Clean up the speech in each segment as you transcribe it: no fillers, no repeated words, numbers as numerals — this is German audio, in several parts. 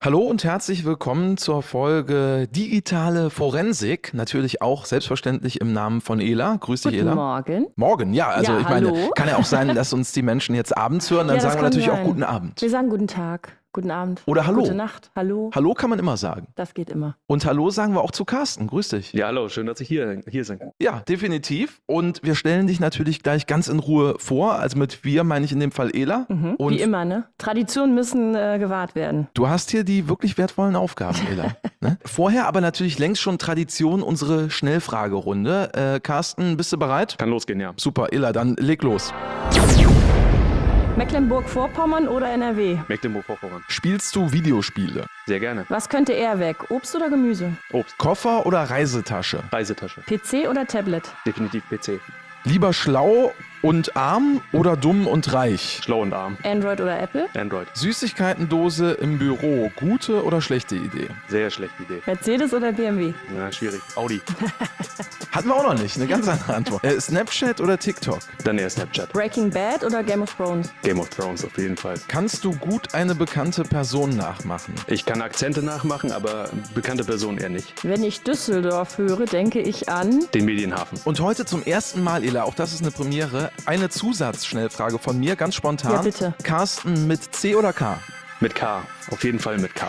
Hallo und herzlich willkommen zur Folge Digitale Forensik. Natürlich auch selbstverständlich im Namen von Ela. Grüß dich, Guten Ela. Morgen. Morgen, ja, also Ja, ich meine, hallo. kann ja auch sein, dass uns die Menschen jetzt abends hören, dann Ja, das sagen wir kann natürlich auch sein. guten Abend. Wir sagen guten Tag, guten Abend. Oder Hallo. Gute Nacht, hallo. Hallo kann man immer sagen. Das geht immer. Und Hallo sagen wir auch zu Carsten. Grüß dich. Ja, hallo, schön, dass ich hier sein kann. Ja, definitiv. Und wir stellen dich natürlich gleich ganz in Ruhe vor. Also mit wir meine ich in dem Fall Ela. Und Wie immer, ne? Traditionen müssen gewahrt werden. du hast hier die wirklich wertvollen Aufgaben, Ela. Ne? Vorher aber natürlich längst schon Tradition unsere Schnellfragerunde. Carsten, bist du bereit? Kann losgehen, ja. Super, Ela, dann leg los. Mecklenburg-Vorpommern oder NRW? Mecklenburg-Vorpommern. Spielst du Videospiele? Sehr gerne. Was könnte eher weg? Obst oder Gemüse? Obst. Koffer oder Reisetasche? Reisetasche. PC oder Tablet? Definitiv PC. Lieber schlau und arm oder dumm und reich? Schlau und arm. Android oder Apple? Android. Süßigkeitendose im Büro, gute oder schlechte Idee? Sehr schlechte Idee. Mercedes oder BMW? Na, schwierig. Audi. Hatten wir auch noch nicht, eine ganz andere Antwort. Snapchat oder TikTok? Dann eher Snapchat. Breaking Bad oder Game of Thrones? Game of Thrones auf jeden Fall. Kannst du gut eine bekannte Person nachmachen? Ich kann Akzente nachmachen, aber bekannte Person eher nicht. Wenn ich Düsseldorf höre, denke ich an... Den Medienhafen. Und heute zum ersten Mal, Ela, auch das ist eine Premiere, eine Zusatzschnellfrage von mir, ganz spontan. Ja, bitte. Carsten mit C oder K? Mit K. Auf jeden Fall mit K.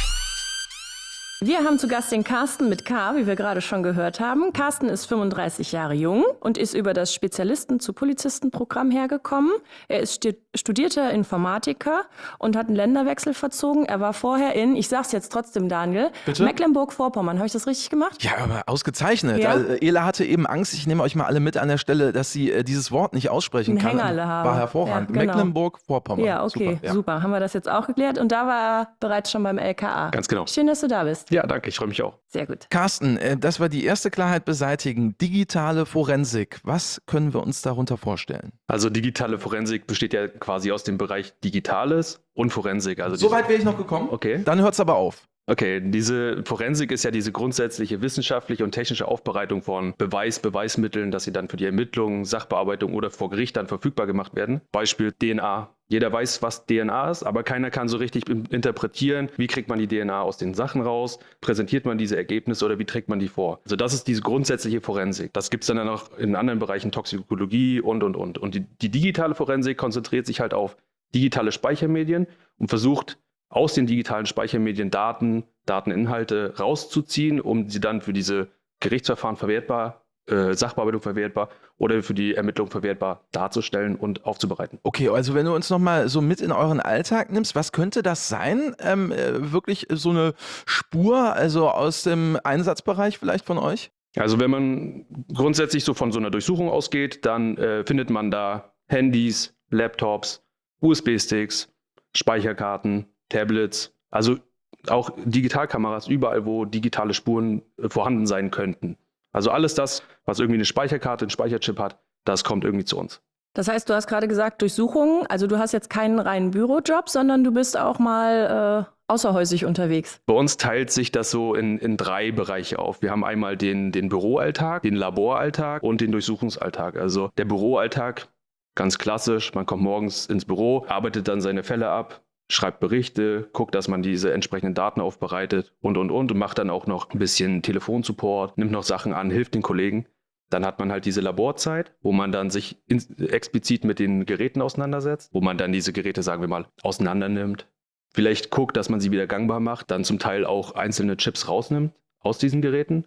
Wir haben zu Gast den Carsten mit K, wie wir gerade schon gehört haben. Carsten ist 35 Jahre jung und ist über das Spezialisten-zu-Polizisten-Programm hergekommen. Er ist studierter Informatiker und hat einen Länderwechsel verzogen. Er war vorher in, ich sag's jetzt trotzdem, Daniel, Bitte? Mecklenburg-Vorpommern. Habe ich das richtig gemacht? Ja, aber ausgezeichnet. Ja. Also, Ela hatte eben Angst, ich nehme euch mal alle mit an der Stelle, dass sie dieses Wort nicht aussprechen Ein kann. Hängerle haben. War hervorragend. Ja, genau. Mecklenburg-Vorpommern. Ja, okay, Super. super. Haben wir das jetzt auch geklärt. Und da war er bereits schon beim LKA. Ganz genau. Schön, dass du da bist. Ja, danke. Ich freue mich auch. Sehr gut. Carsten, dass wir die erste Klarheit beseitigen. Digitale Forensik. Was können wir uns darunter vorstellen? Also digitale Forensik besteht ja quasi aus dem Bereich Digitales und Forensik. Also Soweit wäre ich noch gekommen. Okay. Dann hört's aber auf. Okay, diese Forensik ist ja diese grundsätzliche wissenschaftliche und technische Aufbereitung von Beweismitteln, dass sie dann für die Ermittlung, Sachbearbeitung oder vor Gericht dann verfügbar gemacht werden. Beispiel DNA. Jeder weiß, was DNA ist, aber keiner kann so richtig interpretieren, wie kriegt man die DNA aus den Sachen raus, präsentiert man diese Ergebnisse oder wie trägt man die vor. Also das ist diese grundsätzliche Forensik. Das gibt es dann noch in anderen Bereichen, Toxikologie und. Und die digitale Forensik konzentriert sich halt auf digitale Speichermedien und versucht, aus den digitalen Speichermedien Dateninhalte rauszuziehen, um sie dann für diese Gerichtsverfahren verwertbar, Sachbearbeitung verwertbar oder für die Ermittlung verwertbar darzustellen und aufzubereiten. Okay, also wenn du uns nochmal so mit in euren Alltag nimmst, was könnte das sein? Wirklich so eine Spur, also aus dem Einsatzbereich vielleicht von euch? Also wenn man grundsätzlich so von so einer Durchsuchung ausgeht, dann findet man da Handys, Laptops, USB-Sticks, Speicherkarten, Tablets, also auch Digitalkameras, überall, wo digitale Spuren vorhanden sein könnten. Also alles das, was irgendwie eine Speicherkarte, einen Speicherchip hat, das kommt irgendwie zu uns. Das heißt, du hast gerade gesagt, Durchsuchungen, also du hast jetzt keinen reinen Bürojob, sondern du bist auch mal außerhäusig unterwegs. Bei uns teilt sich das so in drei Bereiche auf. Wir haben einmal den Büroalltag, den Laboralltag und den Durchsuchungsalltag. Also der Büroalltag, ganz klassisch, man kommt morgens ins Büro, arbeitet dann seine Fälle ab, schreibt Berichte, guckt, dass man diese entsprechenden Daten aufbereitet und macht dann auch noch ein bisschen Telefonsupport, nimmt noch Sachen an, hilft den Kollegen. Dann hat man halt diese Laborzeit, wo man dann sich explizit mit den Geräten auseinandersetzt, wo man dann diese Geräte, sagen wir mal, auseinander nimmt. Vielleicht guckt, dass man sie wieder gangbar macht, dann zum Teil auch einzelne Chips rausnimmt aus diesen Geräten.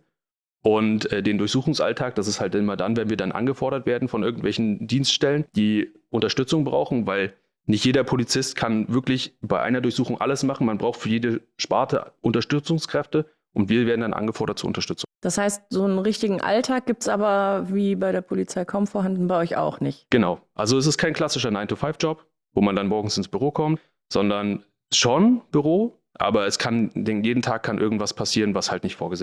Und den Durchsuchungsalltag, das ist halt immer dann, wenn wir dann angefordert werden von irgendwelchen Dienststellen, die Unterstützung brauchen, weil nicht jeder Polizist kann wirklich bei einer Durchsuchung alles machen. Man braucht für jede Sparte Unterstützungskräfte und wir werden dann angefordert zur Unterstützung. Das heißt, so einen richtigen Alltag gibt es aber wie bei der Polizei kaum vorhanden, bei euch auch nicht. Genau. Also es ist kein klassischer 9-to-5-Job, wo man dann morgens ins Büro kommt, sondern schon Büro, aber jeden Tag kann irgendwas passieren, was halt nicht vorgesehen ist.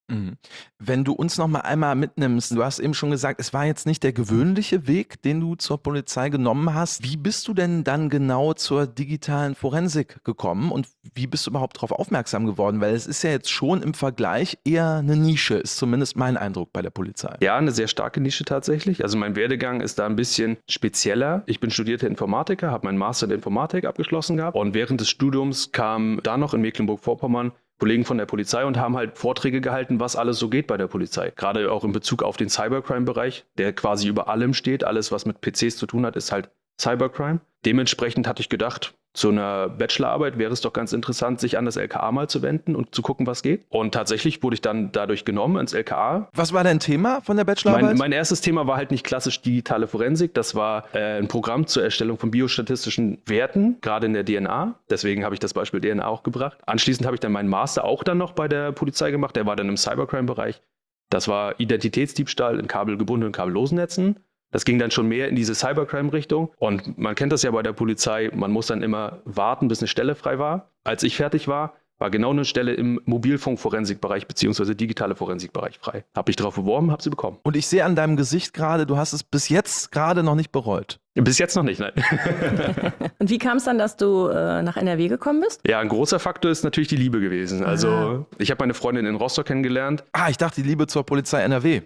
Mhm. Wenn du uns noch mal einmal mitnimmst, du hast eben schon gesagt, es war jetzt nicht der gewöhnliche Weg, den du zur Polizei genommen hast. Wie bist du denn dann genau zur digitalen Forensik gekommen und wie bist du überhaupt darauf aufmerksam geworden? Weil es ist ja jetzt schon im Vergleich eher eine Nische, ist zumindest mein Eindruck bei der Polizei. Ja, eine sehr starke Nische tatsächlich. Also mein Werdegang ist da ein bisschen spezieller. Ich bin studierter Informatiker, habe meinen Master in Informatik abgeschlossen gehabt und während des Studiums kam da noch in Mecklenburg-Vorpommern Kollegen von der Polizei und haben halt Vorträge gehalten, was alles so geht bei der Polizei. Gerade auch in Bezug auf den Cybercrime-Bereich, der quasi über allem steht. Alles, was mit PCs zu tun hat, ist halt Cybercrime. Dementsprechend hatte ich gedacht, zu einer Bachelorarbeit wäre es doch ganz interessant, sich an das LKA mal zu wenden und zu gucken, was geht. Und tatsächlich wurde ich dann dadurch genommen ins LKA. Was war dein Thema von der Bachelorarbeit? Mein erstes Thema war halt nicht klassisch digitale Forensik. Das war ein Programm zur Erstellung von biostatistischen Werten, gerade in der DNA. Deswegen habe ich das Beispiel DNA auch gebracht. Anschließend habe ich dann meinen Master auch dann noch bei der Polizei gemacht. Der war dann im Cybercrime-Bereich. Das war Identitätsdiebstahl in kabelgebundenen und kabellosen Netzen. Das ging dann schon mehr in diese Cybercrime-Richtung. Und man kennt das ja bei der Polizei, man muss dann immer warten, bis eine Stelle frei war. Als ich fertig war genau eine Stelle im Mobilfunkforensikbereich bzw. digitale Forensikbereich frei. Habe ich darauf beworben, habe sie bekommen. Und ich sehe an deinem Gesicht gerade, du hast es bis jetzt gerade noch nicht bereut. Bis jetzt noch nicht, nein. Und wie kam es dann, dass du nach NRW gekommen bist? Ja, ein großer Faktor ist natürlich die Liebe gewesen. Also ich habe meine Freundin in Rostock kennengelernt. Ich dachte, die Liebe zur Polizei NRW.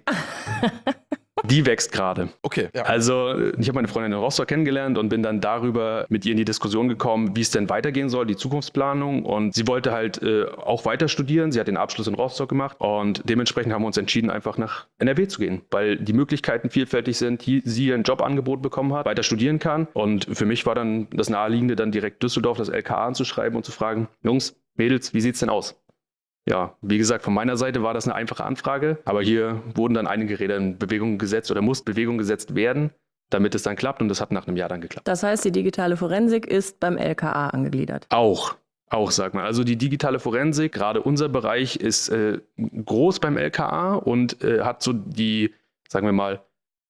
Die wächst gerade. Okay, ja. Also ich habe meine Freundin in Rostock kennengelernt und bin dann darüber mit ihr in die Diskussion gekommen, wie es denn weitergehen soll, die Zukunftsplanung. Und sie wollte halt auch weiter studieren. Sie hat den Abschluss in Rostock gemacht und dementsprechend haben wir uns entschieden, einfach nach NRW zu gehen, weil die Möglichkeiten vielfältig sind, sie ein Jobangebot bekommen hat, weiter studieren kann. Und für mich war dann das Naheliegende, dann direkt Düsseldorf, das LKA anzuschreiben und zu fragen, Jungs, Mädels, wie sieht's denn aus? Ja, wie gesagt, von meiner Seite war das eine einfache Anfrage, aber hier wurden dann einige Räder in Bewegung gesetzt oder muss Bewegung gesetzt werden, damit es dann klappt und das hat nach einem Jahr dann geklappt. Das heißt, die digitale Forensik ist beim LKA angegliedert? Auch, sagt man. Also die digitale Forensik, gerade unser Bereich, ist groß beim LKA und hat so die, sagen wir mal,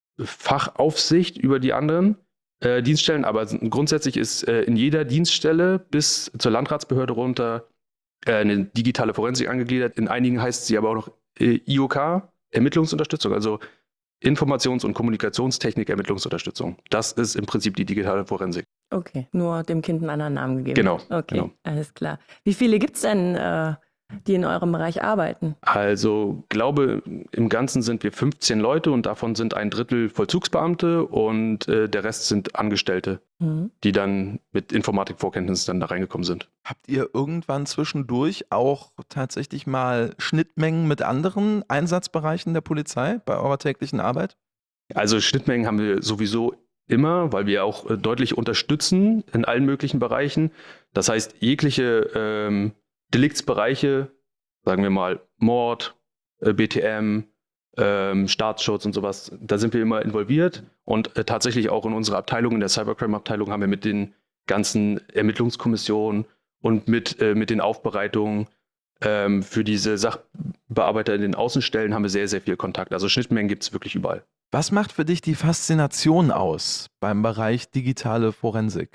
Fachaufsicht über die anderen Dienststellen, aber grundsätzlich ist in jeder Dienststelle bis zur Landratsbehörde runter eine digitale Forensik angegliedert. In einigen heißt sie aber auch noch IOK, Ermittlungsunterstützung, also Informations- und Kommunikationstechnik-Ermittlungsunterstützung. Das ist im Prinzip die digitale Forensik. Okay, nur dem Kind einen anderen Namen gegeben. Genau. Okay, genau. Alles klar. Wie viele gibt es denn, die in eurem Bereich arbeiten? Also glaube, im Ganzen sind wir 15 Leute und davon sind ein Drittel Vollzugsbeamte und der Rest sind Angestellte, die dann mit Informatikvorkenntnissen dann da reingekommen sind. Habt ihr irgendwann zwischendurch auch tatsächlich mal Schnittmengen mit anderen Einsatzbereichen der Polizei bei eurer täglichen Arbeit? Also Schnittmengen haben wir sowieso immer, weil wir auch deutlich unterstützen in allen möglichen Bereichen. Das heißt, jegliche Deliktsbereiche, sagen wir mal Mord, BTM, Staatsschutz und sowas, da sind wir immer involviert und tatsächlich auch in unserer Abteilung, in der Cybercrime-Abteilung haben wir mit den ganzen Ermittlungskommissionen und mit den Aufbereitungen für diese Sachbearbeiter in den Außenstellen haben wir sehr, sehr viel Kontakt. Also Schnittmengen gibt es wirklich überall. Was macht für dich die Faszination aus beim Bereich digitale Forensik?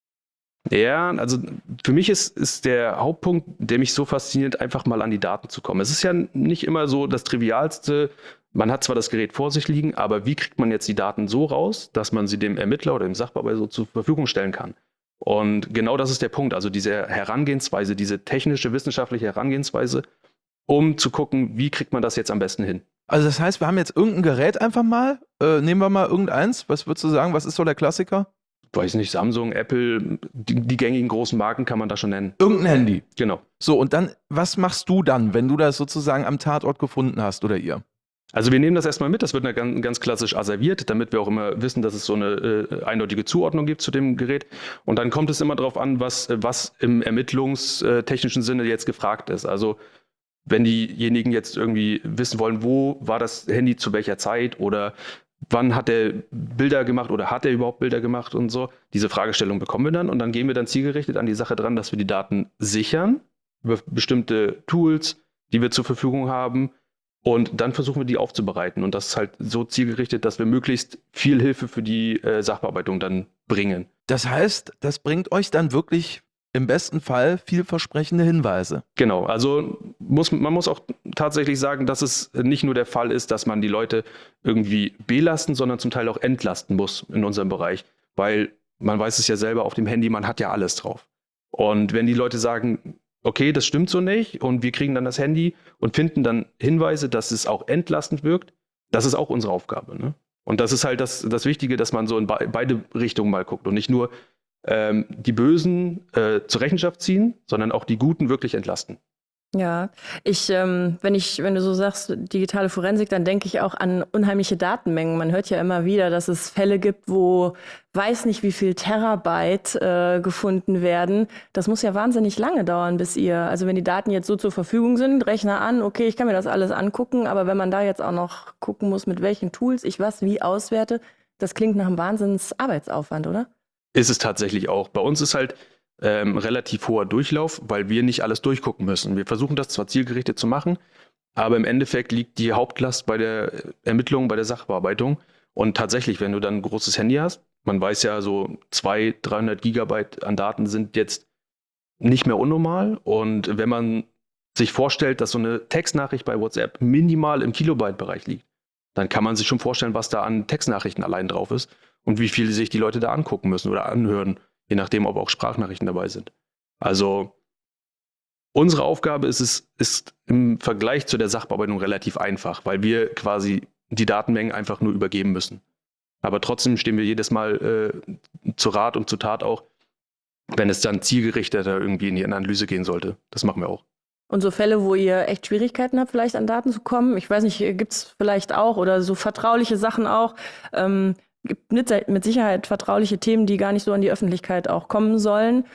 Ja, also für mich ist der Hauptpunkt, der mich so fasziniert, einfach mal an die Daten zu kommen. Es ist ja nicht immer so das Trivialste. Man hat zwar das Gerät vor sich liegen, aber wie kriegt man jetzt die Daten so raus, dass man sie dem Ermittler oder dem Sachbearbeiter so zur Verfügung stellen kann? Und genau das ist der Punkt. Also diese Herangehensweise, diese technische, wissenschaftliche Herangehensweise, um zu gucken, wie kriegt man das jetzt am besten hin? Also das heißt, wir haben jetzt irgendein Gerät einfach mal. Nehmen wir mal irgendeins. Was würdest du sagen, was ist so der Klassiker? Weiß nicht, Samsung, Apple, die gängigen großen Marken kann man da schon nennen. Irgendein Handy. Genau. So, und dann, was machst du dann, wenn du das sozusagen am Tatort gefunden hast oder ihr? Also wir nehmen das erstmal mit, das wird ganz klassisch asserviert, damit wir auch immer wissen, dass es so eine eindeutige Zuordnung gibt zu dem Gerät. Und dann kommt es immer darauf an, was im ermittlungstechnischen Sinne jetzt gefragt ist. Also wenn diejenigen jetzt irgendwie wissen wollen, wo war das Handy zu welcher Zeit oder wann hat er Bilder gemacht oder hat er überhaupt Bilder gemacht und so. Diese Fragestellung bekommen wir dann und dann gehen wir dann zielgerichtet an die Sache dran, dass wir die Daten sichern über bestimmte Tools, die wir zur Verfügung haben und dann versuchen wir die aufzubereiten und das ist halt so zielgerichtet, dass wir möglichst viel Hilfe für die Sachbearbeitung dann bringen. Das heißt, das bringt euch dann wirklich im besten Fall vielversprechende Hinweise. Genau, also man muss auch tatsächlich sagen, dass es nicht nur der Fall ist, dass man die Leute irgendwie belasten, sondern zum Teil auch entlasten muss in unserem Bereich. Weil man weiß es ja selber auf dem Handy, man hat ja alles drauf. Und wenn die Leute sagen, okay, das stimmt so nicht und wir kriegen dann das Handy und finden dann Hinweise, dass es auch entlastend wirkt, das ist auch unsere Aufgabe. Ne? Und das ist halt das Wichtige, dass man so in beide Richtungen mal guckt und nicht nur die Bösen zur Rechenschaft ziehen, sondern auch die Guten wirklich entlasten. Ja, wenn du so sagst, digitale Forensik, dann denke ich auch an unheimliche Datenmengen. Man hört ja immer wieder, dass es Fälle gibt, wo weiß nicht wie viel Terabyte gefunden werden. Das muss ja wahnsinnig lange dauern, also wenn die Daten jetzt so zur Verfügung sind, Rechner an, okay, ich kann mir das alles angucken, aber wenn man da jetzt auch noch gucken muss, mit welchen Tools ich was wie auswerte, das klingt nach einem Wahnsinns-Arbeitsaufwand, oder? Ist es tatsächlich auch. Bei uns ist halt relativ hoher Durchlauf, weil wir nicht alles durchgucken müssen. Wir versuchen das zwar zielgerichtet zu machen, aber im Endeffekt liegt die Hauptlast bei der Ermittlung, bei der Sachbearbeitung. Und tatsächlich, wenn du dann ein großes Handy hast, man weiß ja, so 200-300 Gigabyte an Daten sind jetzt nicht mehr unnormal. Und wenn man sich vorstellt, dass so eine Textnachricht bei WhatsApp minimal im Kilobyte-Bereich liegt, dann kann man sich schon vorstellen, was da an Textnachrichten allein drauf ist und wie viel sich die Leute da angucken müssen oder anhören. Je nachdem, ob auch Sprachnachrichten dabei sind. Also unsere Aufgabe ist im Vergleich zu der Sachbearbeitung relativ einfach, weil wir quasi die Datenmengen einfach nur übergeben müssen. Aber trotzdem stehen wir jedes Mal zu Rat und zu Tat auch, wenn es dann zielgerichteter irgendwie in die Analyse gehen sollte. Das machen wir auch. Und so Fälle, wo ihr echt Schwierigkeiten habt, vielleicht an Daten zu kommen, ich weiß nicht, gibt es vielleicht auch oder so vertrauliche Sachen auch, gibt mit Sicherheit vertrauliche Themen, die gar nicht so an die Öffentlichkeit auch kommen sollen.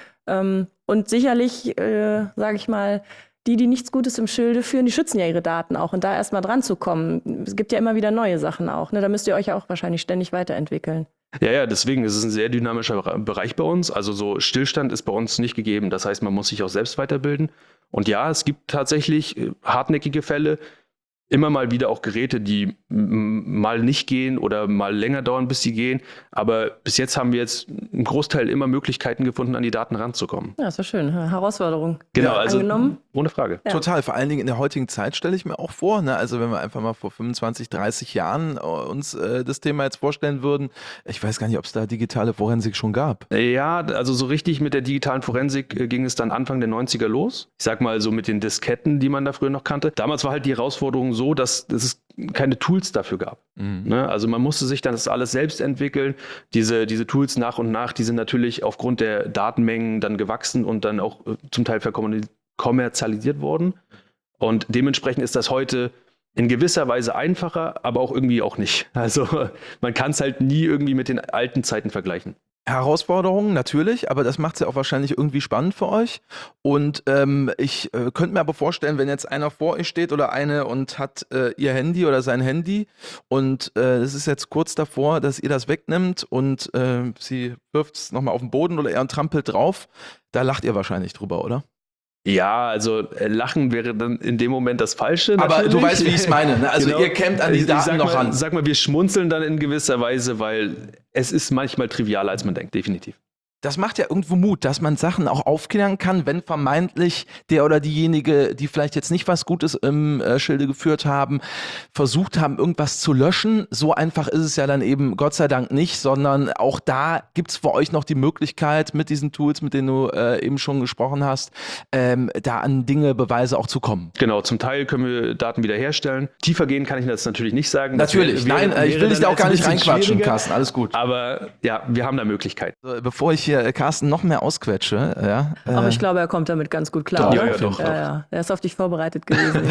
Und sicherlich, sage ich mal, die nichts Gutes im Schilde führen, die schützen ja ihre Daten auch. Und da erstmal dran zu kommen, es gibt ja immer wieder neue Sachen auch. Ne? Da müsst ihr euch ja auch wahrscheinlich ständig weiterentwickeln. Ja, deswegen ist es ein sehr dynamischer Bereich bei uns. Also so Stillstand ist bei uns nicht gegeben. Das heißt, man muss sich auch selbst weiterbilden. Und ja, es gibt tatsächlich hartnäckige Fälle, immer mal wieder auch Geräte, die mal nicht gehen oder mal länger dauern, bis sie gehen. Aber bis jetzt haben wir jetzt im Großteil immer Möglichkeiten gefunden, an die Daten ranzukommen. Ja, ist ja schön. Herausforderung. Genau, also angenommen. Ohne Frage. Ja. Total, vor allen Dingen in der heutigen Zeit stelle ich mir auch vor, ne? Also wenn wir einfach mal vor 25, 30 Jahren uns das Thema jetzt vorstellen würden, ich weiß gar nicht, ob es da digitale Forensik schon gab. Ja, also so richtig mit der digitalen Forensik ging es dann Anfang der 90er los. Ich sag mal so mit den Disketten, die man da früher noch kannte. Damals war halt die Herausforderung so, dass es keine Tools dafür gab. Ne? Also man musste sich dann das alles selbst entwickeln. Diese Tools nach und nach, die sind natürlich aufgrund der Datenmengen dann gewachsen und dann auch zum Teil kommerzialisiert worden. Und dementsprechend ist das heute in gewisser Weise einfacher, aber auch irgendwie auch nicht. Also man kann es halt nie irgendwie mit den alten Zeiten vergleichen. Herausforderungen natürlich, aber das macht es ja auch wahrscheinlich irgendwie spannend für euch. Und ich könnte mir aber vorstellen, wenn jetzt einer vor euch steht oder eine und hat ihr Handy oder sein Handy und es ist jetzt kurz davor, dass ihr das wegnimmt und sie wirft es nochmal auf den Boden oder er trampelt drauf, da lacht ihr wahrscheinlich drüber, oder? Ja, also lachen wäre dann in dem Moment das Falsche. Aber natürlich. du weißt, wie ich es meine. Ne? Also Genau. ihr kämmt an die Daten noch ran. Sag mal, wir schmunzeln dann in gewisser Weise, weil es ist manchmal trivialer, als man denkt, definitiv. Das macht ja irgendwo Mut, dass man Sachen auch aufklären kann, wenn vermeintlich der oder diejenige, die vielleicht jetzt nicht was Gutes im Schilde geführt haben, versucht haben, irgendwas zu löschen. So einfach ist es ja dann eben Gott sei Dank nicht, sondern auch da gibt es für euch noch die Möglichkeit, mit diesen Tools, mit denen du eben schon gesprochen hast, da an Dinge, Beweise auch zu kommen. Genau, zum Teil können wir Daten wiederherstellen. Tiefer gehen kann ich das natürlich nicht sagen. Natürlich, nein, ich will dich da auch gar nicht reinquatschen, Carsten, alles gut. Aber ja, wir haben da Möglichkeiten. Bevor ich hier Carsten noch mehr ausquetsche. Ja, Aber ich glaube, er kommt damit ganz gut klar. Doch, oder? ja, doch. Ja. Er ist auf dich vorbereitet gewesen.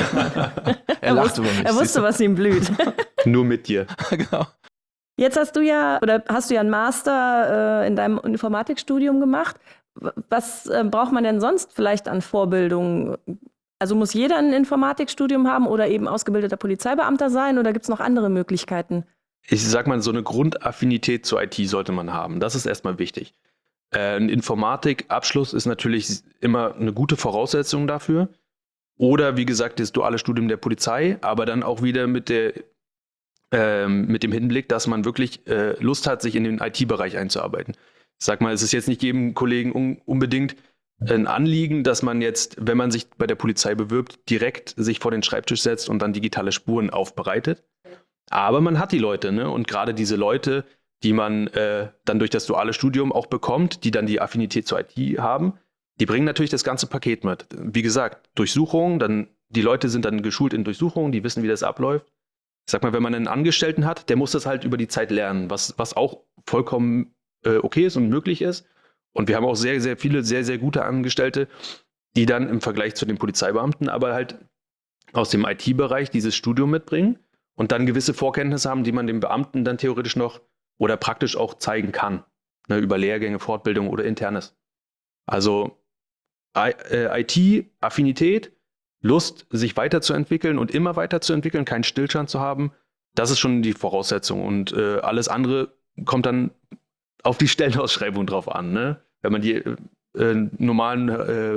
Er lacht über mich. Er wusste, was ihm blüht. Nur mit dir. Genau. Jetzt hast du ja einen Master in deinem Informatikstudium gemacht. Was braucht man denn sonst vielleicht an Vorbildung? Also muss jeder ein Informatikstudium haben oder eben ausgebildeter Polizeibeamter sein oder gibt es noch andere Möglichkeiten? Ich sag mal, so eine Grundaffinität zur IT sollte man haben. Das ist erstmal wichtig. Ein Informatikabschluss ist natürlich immer eine gute Voraussetzung dafür. Oder wie gesagt, das duale Studium der Polizei, aber dann auch wieder mit dem Hinblick, dass man wirklich Lust hat, sich in den IT-Bereich einzuarbeiten. Ich sag mal, es ist jetzt nicht jedem Kollegen unbedingt ein Anliegen, dass man jetzt, wenn man sich bei der Polizei bewirbt, direkt sich vor den Schreibtisch setzt und dann digitale Spuren aufbereitet. Aber man hat die Leute, ne? Und gerade diese Leute, die man dann durch das duale Studium auch bekommt, die dann die Affinität zur IT haben, die bringen natürlich das ganze Paket mit. Wie gesagt, Durchsuchungen, dann die Leute sind dann geschult in Durchsuchungen, die wissen, wie das abläuft. Ich sag mal, wenn man einen Angestellten hat, der muss das halt über die Zeit lernen, was auch vollkommen okay ist und möglich ist. Und wir haben auch sehr, sehr viele, sehr, sehr gute Angestellte, die dann im Vergleich zu den Polizeibeamten aber halt aus dem IT-Bereich dieses Studium mitbringen und dann gewisse Vorkenntnisse haben, die man dem Beamten dann theoretisch noch oder praktisch auch zeigen kann, ne, über Lehrgänge, Fortbildung oder Internes. Also IT-Affinität, Lust, sich weiterzuentwickeln und immer weiterzuentwickeln, keinen Stillstand zu haben, das ist schon die Voraussetzung. Und alles andere kommt dann auf die Stellenausschreibung drauf an. Ne? Wenn man die normalen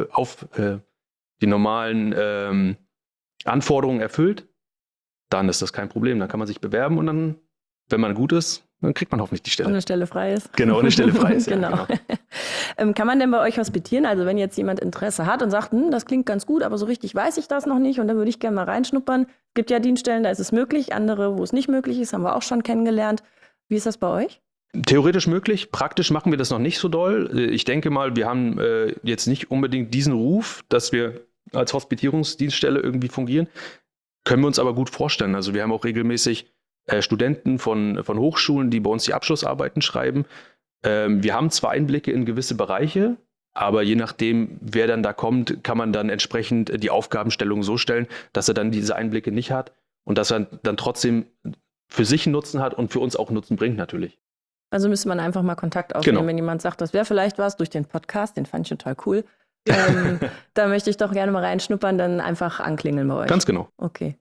Anforderungen erfüllt, dann ist das kein Problem. Dann kann man sich bewerben und dann, wenn man gut ist, dann kriegt man hoffentlich die Stelle. Und eine Stelle frei ist. Genau, eine Stelle frei ist. Genau. Ja, genau. Kann man denn bei euch hospitieren? Also wenn jetzt jemand Interesse hat und sagt, das klingt ganz gut, aber so richtig weiß ich das noch nicht und dann würde ich gerne mal reinschnuppern. Es gibt ja Dienststellen, da ist es möglich, andere, wo es nicht möglich ist, haben wir auch schon kennengelernt. Wie ist das bei euch? Theoretisch möglich, praktisch machen wir das noch nicht so doll. Ich denke mal, wir haben jetzt nicht unbedingt diesen Ruf, dass wir als Hospitierungsdienststelle irgendwie fungieren. Können wir uns aber gut vorstellen. Also wir haben auch regelmäßig Studenten von Hochschulen, die bei uns die Abschlussarbeiten schreiben. Wir haben zwar Einblicke in gewisse Bereiche, aber je nachdem, wer dann da kommt, kann man dann entsprechend die Aufgabenstellung so stellen, dass er dann diese Einblicke nicht hat und dass er dann trotzdem für sich einen Nutzen hat und für uns auch Nutzen bringt natürlich. Also müsste man einfach mal Kontakt aufnehmen, Genau. wenn jemand sagt, das wäre vielleicht was durch den Podcast, den fand ich total cool. Da möchte ich doch gerne mal reinschnuppern, dann einfach anklingeln bei euch. Ganz genau. Okay.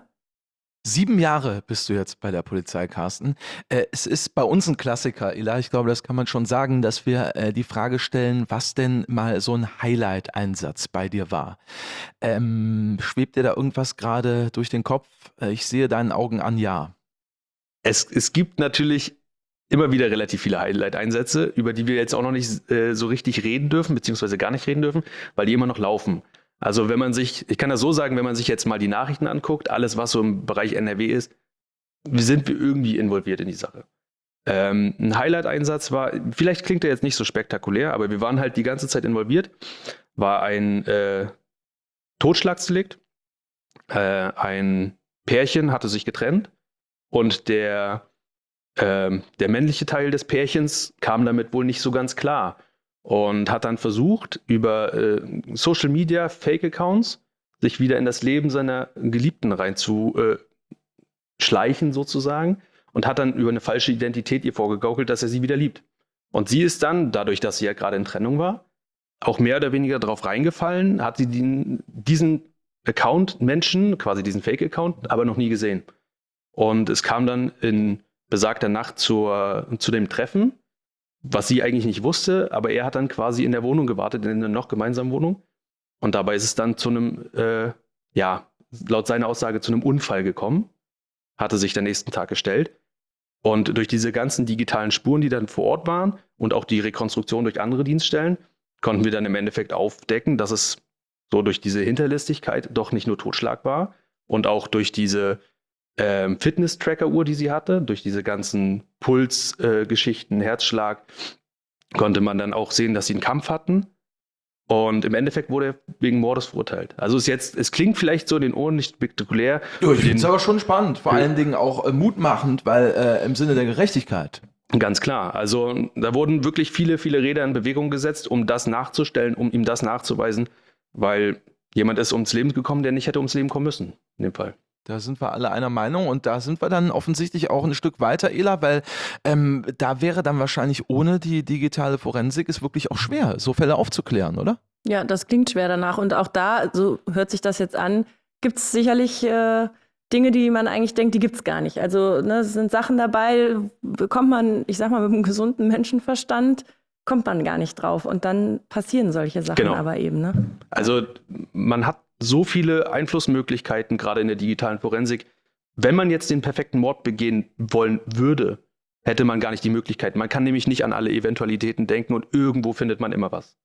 7 Jahre bist du jetzt bei der Polizei, Carsten. Es ist bei uns ein Klassiker, Ela, ich glaube, das kann man schon sagen, dass wir die Frage stellen, was denn mal so ein Highlight-Einsatz bei dir war. Schwebt dir da irgendwas gerade durch den Kopf? Ich sehe deinen Augen an, ja. Es gibt natürlich immer wieder relativ viele Highlight-Einsätze, über die wir jetzt auch noch nicht so richtig reden dürfen, beziehungsweise gar nicht reden dürfen, weil die immer noch laufen. Also ich kann das so sagen, wenn man sich jetzt mal die Nachrichten anguckt, alles was so im Bereich NRW ist, sind wir irgendwie involviert in die Sache. Ein Highlight-Einsatz war, vielleicht klingt er jetzt nicht so spektakulär, aber wir waren halt die ganze Zeit involviert, war ein Totschlagsdelikt. Ein Pärchen hatte sich getrennt und der männliche Teil des Pärchens kam damit wohl nicht so ganz klar. Und hat dann versucht, über Social Media, Fake-Accounts, sich wieder in das Leben seiner Geliebten reinzuschleichen sozusagen und hat dann über eine falsche Identität ihr vorgegaukelt, dass er sie wieder liebt. Und sie ist dann, dadurch, dass sie ja gerade in Trennung war, auch mehr oder weniger drauf reingefallen, hat sie diesen Account-Menschen, quasi diesen Fake-Account, aber noch nie gesehen. Und es kam dann in besagter Nacht zu dem Treffen, was sie eigentlich nicht wusste, aber er hat dann quasi in der Wohnung gewartet, in einer noch gemeinsamen Wohnung. Und dabei ist es dann zu einem, laut seiner Aussage, zu einem Unfall gekommen. Hatte sich der nächsten Tag gestellt. Und durch diese ganzen digitalen Spuren, die dann vor Ort waren und auch die Rekonstruktion durch andere Dienststellen, konnten wir dann im Endeffekt aufdecken, dass es so durch diese Hinterlistigkeit doch nicht nur Totschlag war und auch durch diese Fitness-Tracker-Uhr, die sie hatte, durch diese ganzen Puls-Geschichten, Herzschlag, konnte man dann auch sehen, dass sie einen Kampf hatten. Und im Endeffekt wurde er wegen Mordes verurteilt. Also es klingt vielleicht so in den Ohren nicht spektakulär. Ja, ich finde es aber schon spannend, vor allen Dingen auch mutmachend, weil im Sinne der Gerechtigkeit. Ganz klar. Also da wurden wirklich viele, viele Räder in Bewegung gesetzt, um das nachzustellen, um ihm das nachzuweisen, weil jemand ist ums Leben gekommen, der nicht hätte ums Leben kommen müssen, in dem Fall. Da sind wir alle einer Meinung und da sind wir dann offensichtlich auch ein Stück weiter, Ela, weil da wäre dann wahrscheinlich ohne die digitale Forensik es wirklich auch schwer, so Fälle aufzuklären, oder? Ja, das klingt schwer danach. Und auch da, so hört sich das jetzt an, gibt es sicherlich Dinge, die man eigentlich denkt, die gibt es gar nicht. Also es sind Sachen dabei, bekommt man, ich sag mal, mit einem gesunden Menschenverstand, kommt man gar nicht drauf. Und dann passieren solche Sachen aber eben. Ne? Also man hat so viele Einflussmöglichkeiten, gerade in der digitalen Forensik. Wenn man jetzt den perfekten Mord begehen wollen würde, hätte man gar nicht die Möglichkeit. Man kann nämlich nicht an alle Eventualitäten denken und irgendwo findet man immer was.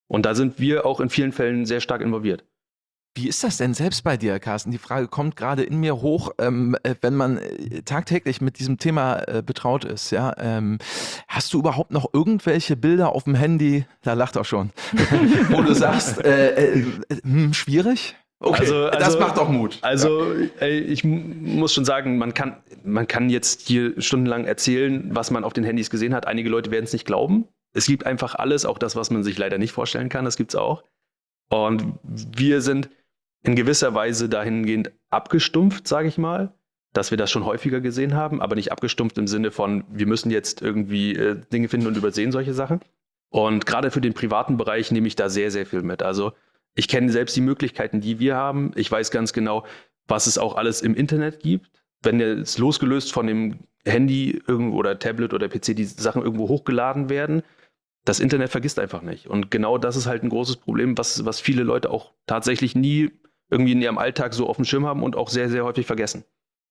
Und da sind wir auch in vielen Fällen sehr stark involviert. Wie ist das denn selbst bei dir, Carsten? Die Frage kommt gerade in mir hoch, wenn man tagtäglich mit diesem Thema betraut ist. Ja? Hast du überhaupt noch irgendwelche Bilder auf dem Handy, da lacht er schon, wo du sagst, schwierig? Okay, das macht doch Mut. Also ich muss schon sagen, man kann jetzt hier stundenlang erzählen, was man auf den Handys gesehen hat. Einige Leute werden es nicht glauben. Es gibt einfach alles, auch das, was man sich leider nicht vorstellen kann, das gibt es auch. Und wir sind in gewisser Weise dahingehend abgestumpft, sage ich mal, dass wir das schon häufiger gesehen haben, aber nicht abgestumpft im Sinne von, wir müssen jetzt irgendwie Dinge finden und übersehen solche Sachen. Und gerade für den privaten Bereich nehme ich da sehr, sehr viel mit. Also ich kenne selbst die Möglichkeiten, die wir haben. Ich weiß ganz genau, was es auch alles im Internet gibt. Wenn jetzt losgelöst von dem Handy oder Tablet oder PC die Sachen irgendwo hochgeladen werden, das Internet vergisst einfach nicht. Und genau das ist halt ein großes Problem, was viele Leute auch tatsächlich nie irgendwie in ihrem Alltag so auf dem Schirm haben und auch sehr, sehr häufig vergessen.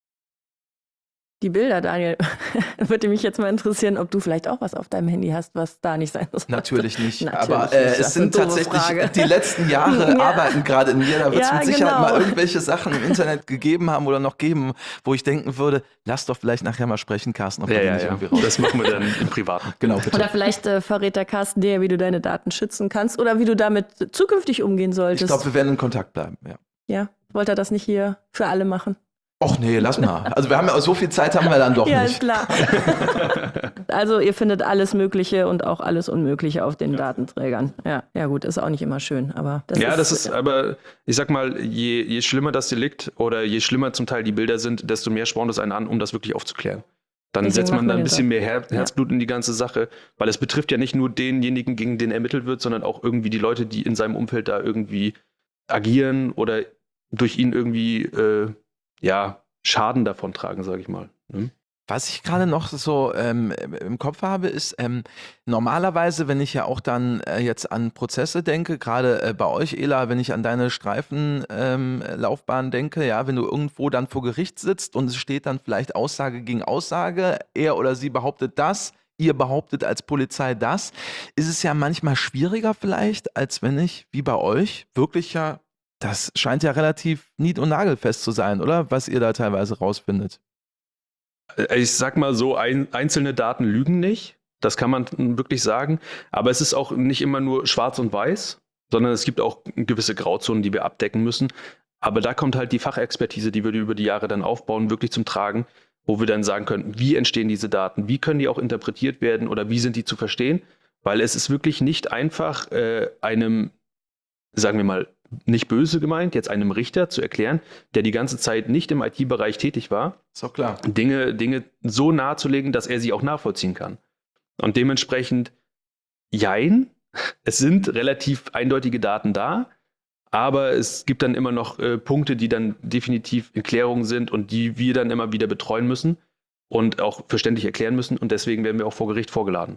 Die Bilder, Daniel, würde mich jetzt mal interessieren, ob du vielleicht auch was auf deinem Handy hast, was da nicht sein muss. Natürlich nicht, Natürlich aber nicht. Das es ist eine sind doofe tatsächlich, Frage. die letzten Jahre arbeiten gerade in mir, da wird es Ja, mit Sicherheit genau. mal irgendwelche Sachen im Internet gegeben haben oder noch geben, wo ich denken würde, lass doch vielleicht nachher mal sprechen, Carsten, ob wir die nicht irgendwie raus. Das machen wir dann im Privaten. Genau, bitte. Oder vielleicht verrät der Carsten dir, wie du deine Daten schützen kannst oder wie du damit zukünftig umgehen solltest. Ich glaube, wir werden in Kontakt bleiben, ja. Ja, wollte er das nicht hier für alle machen? Och nee, lass mal. Also wir haben ja so viel Zeit haben wir dann doch Ja, nicht. ist klar. Also ihr findet alles Mögliche und auch alles Unmögliche auf den Datenträgern. Ja gut, ist auch nicht immer schön, aber das ist aber, ich sag mal, je schlimmer das Delikt oder je schlimmer zum Teil die Bilder sind, desto mehr spornt es einen an, um das wirklich aufzuklären. Dann Deswegen setzt man machen wir da ein den bisschen Job. mehr Herzblut in die ganze Sache, weil es betrifft ja nicht nur denjenigen, gegen den ermittelt wird, sondern auch irgendwie die Leute, die in seinem Umfeld da irgendwie agieren oder durch ihn irgendwie Schaden davon tragen, sage ich mal. Ne? Was ich gerade noch so im Kopf habe, ist normalerweise, wenn ich ja auch dann jetzt an Prozesse denke, gerade bei euch, Ela, wenn ich an deine Streifenlaufbahn denke, ja, wenn du irgendwo dann vor Gericht sitzt und es steht dann vielleicht Aussage gegen Aussage, er oder sie behauptet das, ihr behauptet als Polizei das, ist es ja manchmal schwieriger vielleicht, als wenn ich, wie bei euch, wirklich ja, das scheint ja relativ nied- und nagelfest zu sein, oder? Was ihr da teilweise rausfindet. Ich sag mal so, einzelne Daten lügen nicht. Das kann man wirklich sagen. Aber es ist auch nicht immer nur schwarz und weiß, sondern es gibt auch gewisse Grauzonen, die wir abdecken müssen. Aber da kommt halt die Fachexpertise, die wir über die Jahre dann aufbauen, wirklich zum Tragen, wo wir dann sagen können, wie entstehen diese Daten, wie können die auch interpretiert werden oder wie sind die zu verstehen? Weil es ist wirklich nicht einfach, einem, sagen wir mal, nicht böse gemeint, jetzt einem Richter zu erklären, der die ganze Zeit nicht im IT-Bereich tätig war, Ist doch klar. Dinge so nahezulegen, dass er sie auch nachvollziehen kann. Und dementsprechend, jein, es sind relativ eindeutige Daten da, aber es gibt dann immer noch Punkte, die dann definitiv in Klärung sind und die wir dann immer wieder betreuen müssen und auch verständlich erklären müssen. Und deswegen werden wir auch vor Gericht vorgeladen.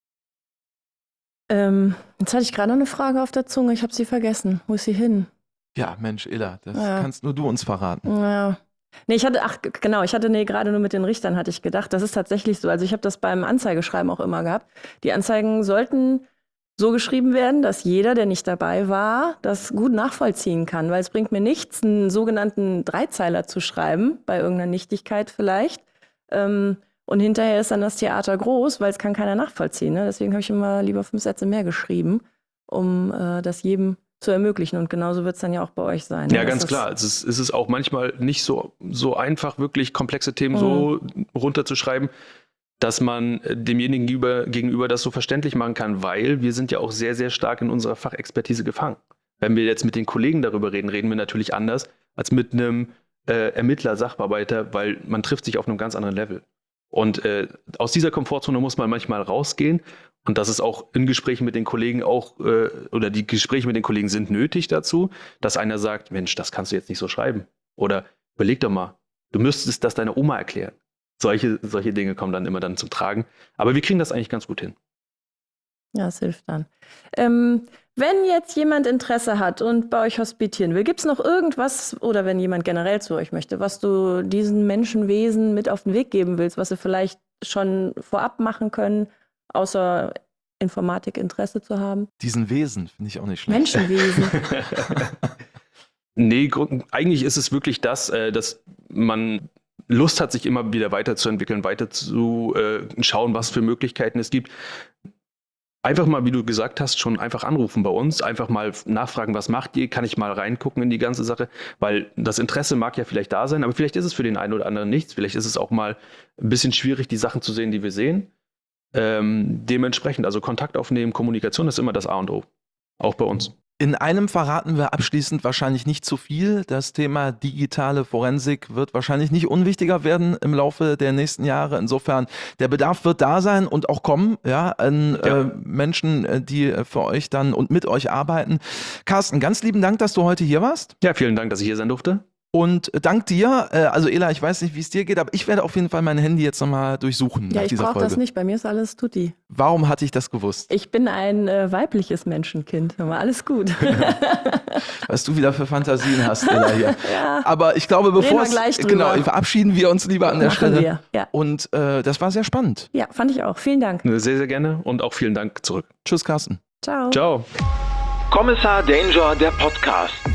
Jetzt hatte ich gerade noch eine Frage auf der Zunge, ich habe sie vergessen. Wo ist sie hin? Ja, Mensch, Ela, das Ja. kannst nur du uns verraten. Ja. Nee, gerade nur mit den Richtern hatte ich gedacht, das ist tatsächlich so. Also ich habe das beim Anzeigeschreiben auch immer gehabt. Die Anzeigen sollten so geschrieben werden, dass jeder, der nicht dabei war, das gut nachvollziehen kann. Weil es bringt mir nichts, einen sogenannten Dreizeiler zu schreiben, bei irgendeiner Nichtigkeit vielleicht. Und hinterher ist dann das Theater groß, weil es kann keiner nachvollziehen. Ne? Deswegen habe ich immer lieber 5 Sätze mehr geschrieben, um das jedem zu ermöglichen. Und genauso wird es dann ja auch bei euch sein. Ja, ne? ganz klar. Es ist auch manchmal nicht so einfach, wirklich komplexe Themen so runterzuschreiben, dass man demjenigen gegenüber das so verständlich machen kann, weil wir sind ja auch sehr, sehr stark in unserer Fachexpertise gefangen. Wenn wir jetzt mit den Kollegen darüber reden wir natürlich anders als mit einem Ermittler, Sachbearbeiter, weil man trifft sich auf einem ganz anderen Level. Und aus dieser Komfortzone muss man manchmal rausgehen. Und das ist auch in Gesprächen mit den Kollegen oder die Gespräche mit den Kollegen sind nötig dazu, dass einer sagt, Mensch, das kannst du jetzt nicht so schreiben. Oder überleg doch mal, du müsstest das deiner Oma erklären. Solche Dinge kommen dann immer dann zum Tragen. Aber wir kriegen das eigentlich ganz gut hin. Ja, es hilft dann. Wenn jetzt jemand Interesse hat und bei euch hospitieren will, gibt es noch irgendwas, oder wenn jemand generell zu euch möchte, was du diesen Menschenwesen mit auf den Weg geben willst, was sie vielleicht schon vorab machen können, außer Informatik Interesse zu haben. Diesen Wesen finde ich auch nicht schlecht. Menschenwesen. Nee, eigentlich ist es wirklich das, dass man Lust hat, sich immer wieder weiterzuentwickeln, weiter zu schauen, was für Möglichkeiten es gibt. Einfach mal, wie du gesagt hast, schon einfach anrufen bei uns, einfach mal nachfragen, was macht ihr, kann ich mal reingucken in die ganze Sache, weil das Interesse mag ja vielleicht da sein, aber vielleicht ist es für den einen oder anderen nichts, vielleicht ist es auch mal ein bisschen schwierig, die Sachen zu sehen, die wir sehen. Dementsprechend, also Kontakt aufnehmen, Kommunikation ist immer das A und O, auch bei uns. In einem verraten wir abschließend wahrscheinlich nicht zu viel. Das Thema digitale Forensik wird wahrscheinlich nicht unwichtiger werden im Laufe der nächsten Jahre. Insofern, der Bedarf wird da sein und auch kommen, ja, an Menschen, die für euch dann und mit euch arbeiten. Carsten, ganz lieben Dank, dass du heute hier warst. Ja, vielen Dank, dass ich hier sein durfte. Und dank dir, also Ela, ich weiß nicht, wie es dir geht, aber ich werde auf jeden Fall mein Handy jetzt nochmal durchsuchen Ja, nach ich dieser brauche Folge. das nicht, bei mir ist alles tutti. Warum hatte ich das gewusst? Ich bin ein weibliches Menschenkind, aber alles gut. Was du wieder für Fantasien hast, Ela, hier. Ja. Aber ich glaube, Reden wir bevor gleich es, drüber. verabschieden wir uns lieber an der Machen Stelle. wir, ja. Und das war sehr spannend. Ja, fand ich auch. Vielen Dank. Sehr, sehr gerne und auch vielen Dank zurück. Tschüss, Carsten. Ciao. Ciao. Kommissar Danger, der Podcast.